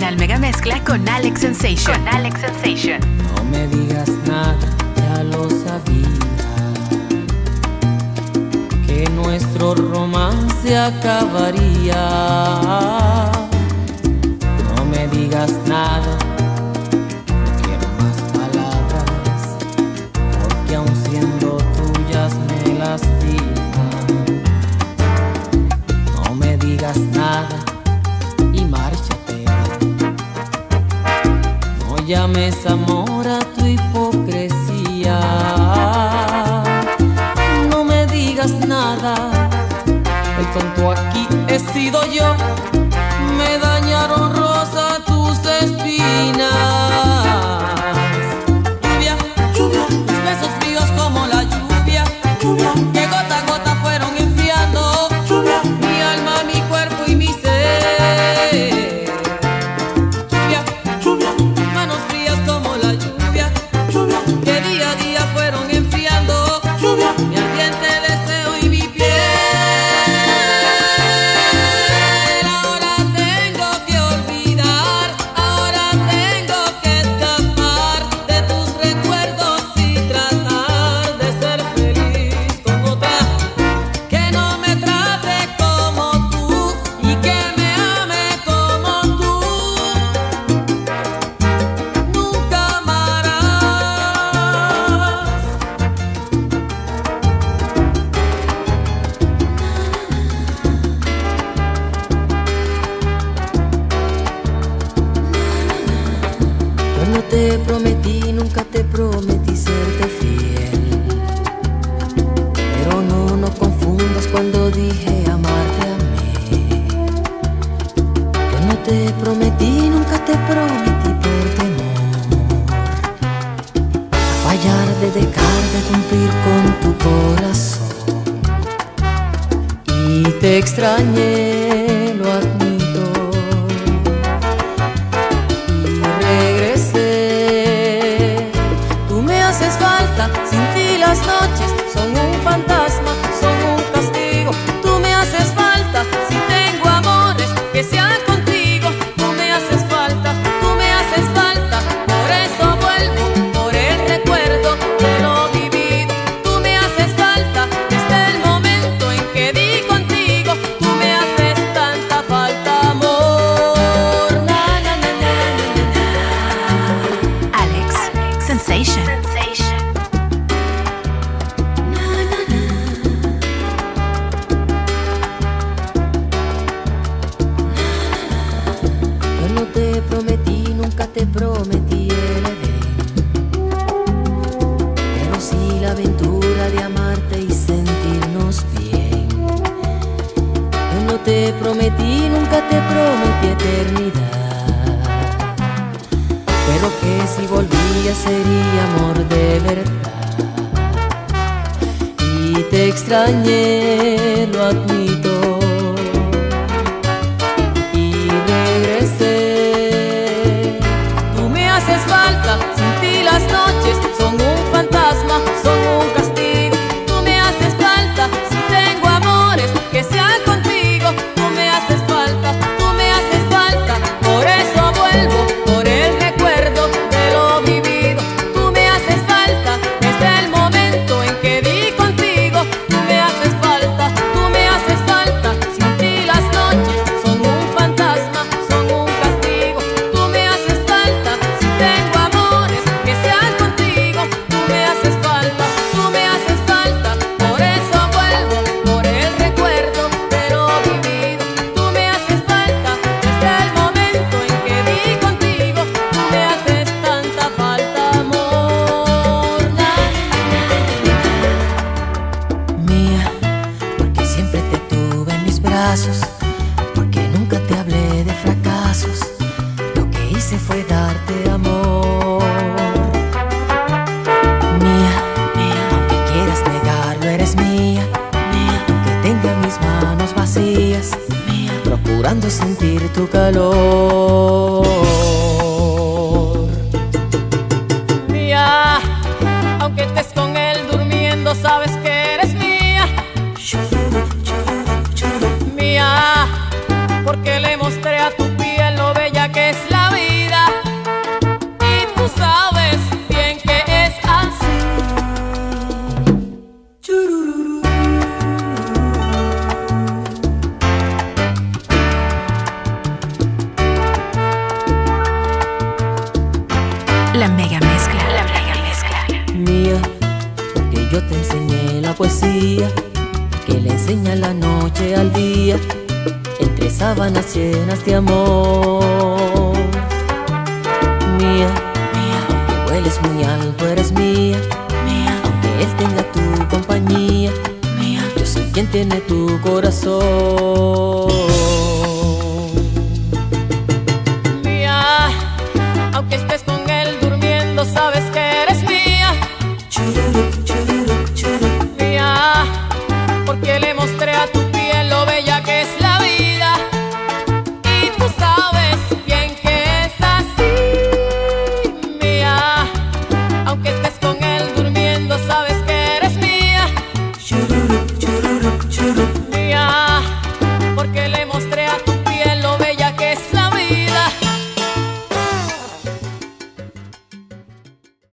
Original Mega Mezcla con Alex Sensation. No me digas nada, ya lo sabía, que nuestro romance acabaría. No me digas nada, no quiero más palabras, porque aun siendo tuyas me lastiman. No me digas nada y márchate. No llames amor a tu hipocresía. No me digas nada, el tonto aquí he sido yo. Me dañaron rosa tus espinas. Lluvia, lluvia, tus besos fríos como la lluvia, lluvia, que gota a gota fueron enfriando, lluvia, mi alma, mi cuerpo y mi ser. Lluvia, lluvia, tus manos frías como la lluvia, lluvia, que día a día fueron enfriando, lluvia, mi ardiente deseo y mi piel. Ahora tengo que olvidar, ahora tengo que escapar de tus recuerdos y tratar de ser feliz con otra que no me trate como tú y que me ame como tú. Nunca amarás. Yo no te prometí, nunca te prometí serte fiel, pero no confundas cuando dije amarte a mí. Yo no te prometí, nunca te prometí por temor a fallar, de dejar de cumplir con tu corazón. Y te extrañé, lo admito, y regresé. Tú me haces falta, sin ti las noches son un fantasma, son un castigo. Tú me haces falta, si tengo amores que sean contigo. Tú me haces falta, tú me haces falta, por eso vuelvo, por el recuerdo de lo vivido. Tú me haces falta, desde el momento en que di contigo. Tú me haces tanta falta, amor. Na, na, na, na, na, na. Alex Sensation. Yo no te prometí, nunca te prometí el Edén, pero sí la aventura de amarte y sentirnos bien. Yo no te prometí, nunca te prometí eternidad, pero que si volvía sería amor de verdad. Y te extrañé, lo admito, y regresé. Tú me haces falta, sin ti las noches son un fantasma, son un castigo. Tú me haces falta, si tengo amores que sean contigo. Tú me haces falta, por eso vuelvo, por el recuerdo de lo vivido. Tú me haces falta, desde el momento en que di contigo. Tú me haces falta, sin ti las noches son un fantasma, son un castigo. Tú me haces falta, si tengo amores que sean contigo. Tú me haces falta, por eso vuelvo, por el recuerdo de lo vivido. Tú me haces falta, desde el momento en que di contigo. Tú me haces tanta falta, amor. Mía, porque siempre te tuve en mis brazos, porque nunca te hablé de fracasos. Lo que hice fue darte amor. Mía, aunque quieras negarlo, eres mía. Aunque tenga mis manos vacías, procurando sentir tu calor. Mía, aunque estés con él durmiendo, sabes que eres mía. Mía, porque le mostré a tu piel lo bella que es la Yo te enseñé la poesía que le enseña la noche al día, entre sábanas llenas de amor. Mía, mía, aunque vueles muy alto eres mía, mía, aunque él tenga tu compañía, mía, yo soy quien tiene tu corazón. Mía, aunque estés con él durmiendo, sabes que